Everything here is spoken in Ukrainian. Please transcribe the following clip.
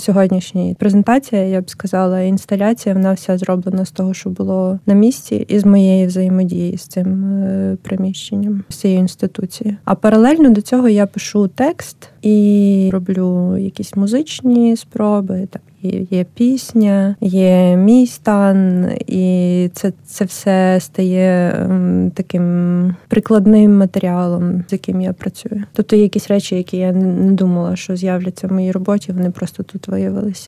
сьогоднішня презентація, я б сказала, інсталяція, вона вся зроблена з того, що було на місці, і з моєї взаємодії з цим приміщенням, з цією інституцією. А паралельно до цього я пишу текст і роблю якісь музичні спроби, там є пісня, є мій стан, і це все стає таким прикладним матеріалом, з яким я працюю. Тобто є якісь речі, які я не думала, що з'являться в моїй роботі, вони просто тут виявилися.